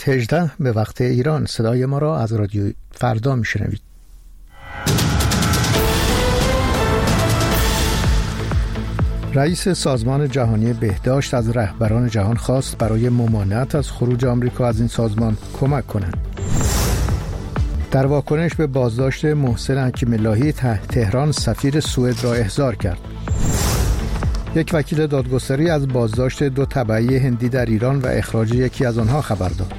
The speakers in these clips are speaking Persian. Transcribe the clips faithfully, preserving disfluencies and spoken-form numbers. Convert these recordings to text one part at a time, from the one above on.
هجده به وقت ایران. صدای ما را از رادیو فردا میشنوید. رئیس سازمان جهانی بهداشت از رهبران جهان خواست برای ممانعت از خروج آمریکا از این سازمان کمک کنند. در واکنش به بازداشت محسن حکیم اللهی، تهران سفیر سوئد را احضار کرد. یک وکیل دادگستری از بازداشت دو تبعی هندی در ایران و اخراج یکی از آنها خبر داد.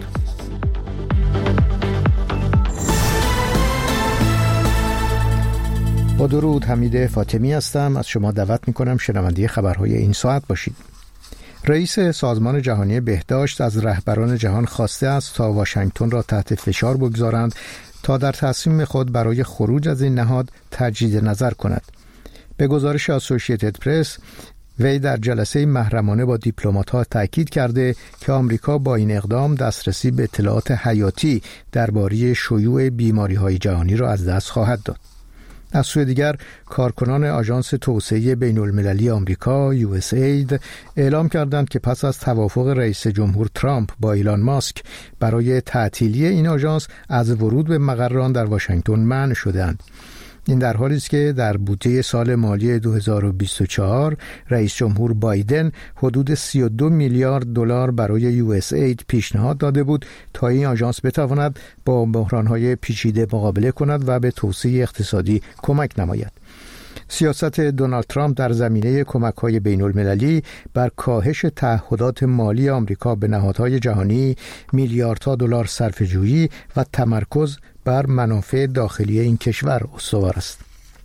با درود، حمید فاطمی هستم. از شما دعوت می‌کنم شنونده خبرهای این ساعت باشید. رئیس سازمان جهانی بهداشت از رهبران جهان خواسته است تا واشنگتن را تحت فشار بگذارند تا در تصمیم خود برای خروج از این نهاد تجدید نظر کند. به گزارش اسوسییتد پرس، وی در جلسه محرمانه با دیپلمات‌ها تاکید کرده که آمریکا با این اقدام دسترسی به اطلاعات حیاتی درباره شیوع بیماری‌های جهانی را از دست خواهد داد. از سوی دیگر، کارکنان آژانس توسعه بین‌المللی آمریکا یو اس اید اعلام کردند که پس از توافق رئیس جمهور ترامپ با ایلان ماسک برای تعطیلی این آژانس از ورود به مقران در واشنگتن منع شدند. این در حالی است که در بودجه سال مالی دو هزار و بیست و چهار رئیس جمهور بایدن حدود سی و دو میلیارد دلار برای یو اس اید پیشنهاد داده بود تا این آژانس بتواند با بحران‌های پیچیده مقابله کند و به توسعه اقتصادی کمک نماید. سیاست دونالد ترامپ در زمینه کمک‌های بین‌المللی بر کاهش تعهدات مالی آمریکا به نهادهای جهانی، میلیاردها دلار صرفه‌جویی و تمرکز بر منافع داخلی این کشور استوار است.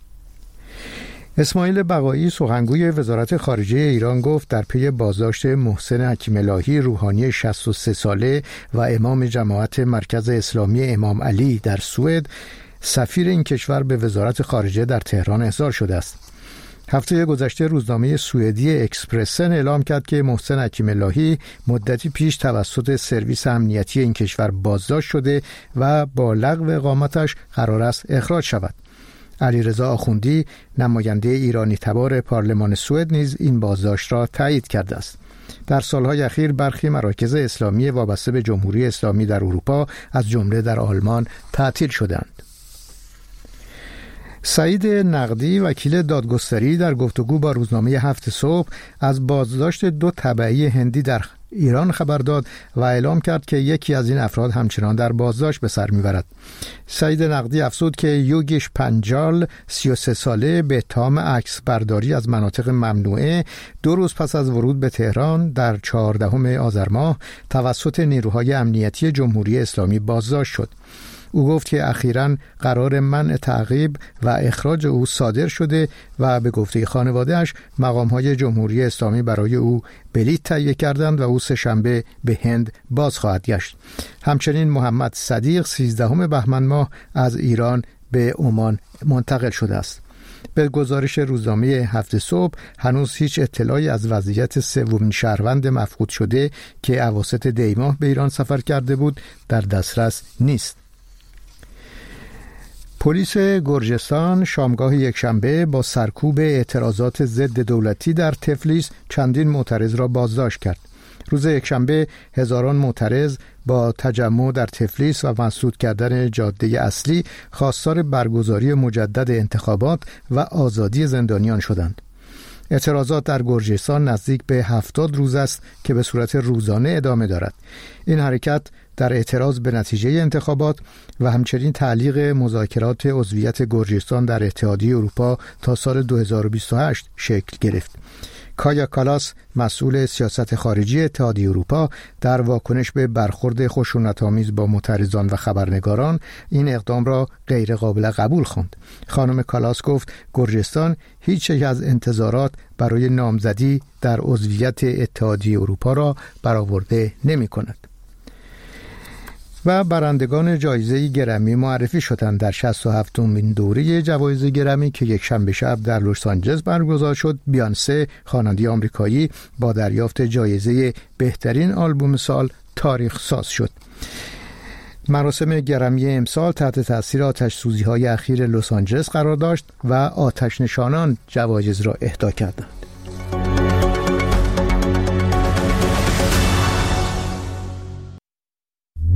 اسماعیل بقایی، سخنگوی وزارت خارجه ایران، گفت در پی بازداشت محسن حکیم اللهی، روحانی شصت و سه ساله و امام جماعت مرکز اسلامی امام علی در سوئد، سفیر این کشور به وزارت خارجه در تهران احضار شده است. هفته گذشته روزنامه سوئدی اکسپرسن اعلام کرد که محسن حکیم اللهی مدتی پیش توسط سرویس امنیتی این کشور بازداشت شده و با لغو اقامتش قرار است اخراج شود. علیرضا آخوندی، نماینده ایرانی تبار پارلمان سوئد، نیز این بازداشت را تایید کرده است. در سالهای اخیر برخی مراکز اسلامی وابسته به جمهوری اسلامی در اروپا از جمله در آلمان تعطیل شدند. سعید نقدی، وکیل دادگستری، در گفتگو با روزنامه هفت صبح از بازداشت دو تبعی هندی در ایران خبر داد و اعلام کرد که یکی از این افراد همچنان در بازداشت به سر میبرد. سعید نقدی افزود که یوگیش پنجال، سی و سه ساله، به اتهام عکس برداری از مناطق ممنوعه دو روز پس از ورود به تهران در چهاردهم آذر ماه توسط نیروهای امنیتی جمهوری اسلامی بازداشت شد. او گفت که اخیراً قرار منع تعقیب و اخراج او صادر شده و به گفته خانواده‌اش مقام‌های جمهوری اسلامی برای او بلیط تهیه کردند و او سه‌شنبه به هند باز خواهد گشت. همچنین محمد صدیق سیزدهم بهمن ماه از ایران به عمان منتقل شده است. به گزارش روزنامه هفت صبح، هنوز هیچ اطلاعی از وضعیت سومین شهروند مفقود شده که اواسط دی ماه به ایران سفر کرده بود در دسترس نیست. پلیس گرجستان شامگاه یکشنبه با سرکوب اعتراضات ضد دولتی در تفلیس چندین معترض را بازداشت کرد. روز یکشنبه هزاران معترض با تجمع در تفلیس و مسدود کردن جاده اصلی خواستار برگزاری مجدد انتخابات و آزادی زندانیان شدند. اعتراضات در گرجستان نزدیک به هفتاد روز است که به صورت روزانه ادامه دارد. این حرکت در اعتراض به نتیجه انتخابات و همچنین تعلیق مذاکرات عضویت گرجستان در اتحادیه اروپا تا سال دو هزار و بیست و هشت شکل گرفت. کایا کالاس، مسئول سیاست خارجی اتحادیه اروپا، در واکنش به برخورد خشونت‌آمیز با معترضان و خبرنگاران این اقدام را غیر قابل قبول خواند. خانم کالاس گفت گرجستان هیچ یک از انتظارات برای نامزدی در عضویت اتحادیه اروپا را برآورده نمی‌کند. و برندگان جایزه گرمی معرفی شدند. در شصت و هفتمین دوره جوایز گرمی که یک شنبه شب در لس آنجلس برگزار شد، بیانسه، خواننده آمریکایی، با دریافت جایزه بهترین آلبوم سال تاریخ ساز شد. مراسم گرمی امسال تحت تاثیر آتش‌سوزی‌های اخیر لس آنجلس قرار داشت و آتش نشانان جوایز را اهدا کردند.